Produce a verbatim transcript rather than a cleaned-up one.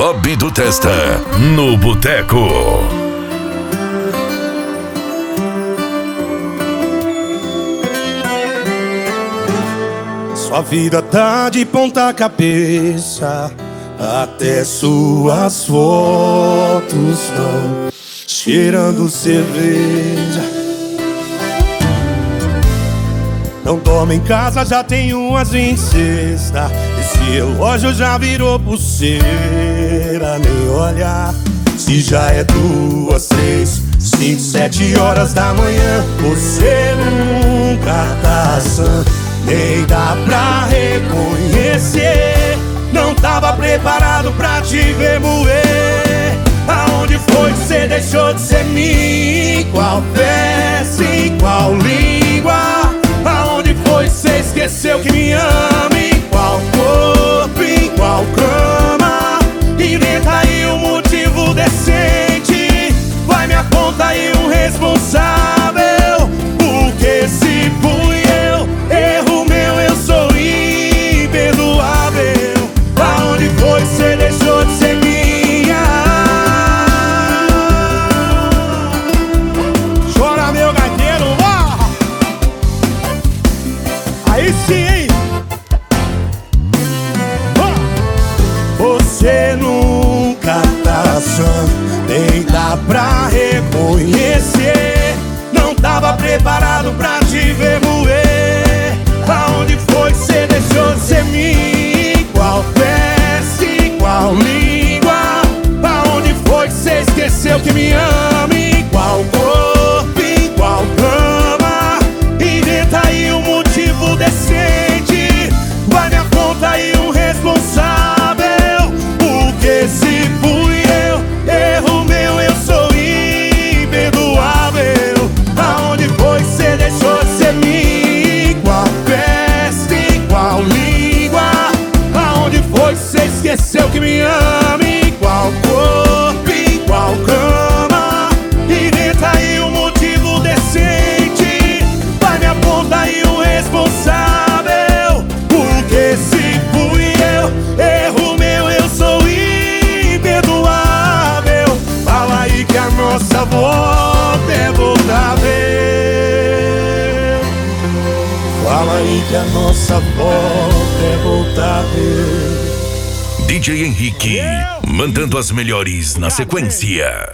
Bob do Testa, no Boteco. Sua vida tá de ponta cabeça, até suas fotos estão cheirando cerveja. Não dorme em casa, já tem umas vinte e sexta. Esse relógio já virou pulseira. Nem olhar se já é duas, três, cinco, sete horas da manhã. Você nunca tá sã, nem dá pra reconhecer. Não tava preparado pra te ver moer. Aonde foi que você deixou de ser mim? Qual festa, em qual língua? Aonde foi que você esqueceu que me ama? Em qual corpo, em qual cama? Inventa aí um motivo decente. Vai, me aponta aí um responsável. Porque se fui eu, erro meu, eu sou imperdoável. Aonde foi que você deixou de ser minha? Chora, meu gaiteiro, ó! Aí sim, hein? Oh! Você nunca tá sã, nem dá pra reconhecer. Não tava preparado pra te ver moer. Aonde foi que você deixou de ser mim? Qual festa, em qual língua? Aonde foi que você esqueceu que me ama? Em qual corpo, em qual cama? Inventa aí um motivo decente. Vai, me aponta aí um responsável. Porque se fui eu, erro meu, eu sou imperdoável. Aonde foi que você deixou de ser mim? Qual festa, em qual língua? Aonde foi que você esqueceu que me ama? Em qual corpo, em qual cama? Inventa aí um motivo decente. Vai, me aponta aí um responsável. Porque se fui eu, erro meu, eu sou imperdoável. Fala aí que a nossa volta é voltável. Fala aí que a nossa volta é voltável. D J Henrique, mandando as melhores na sequência.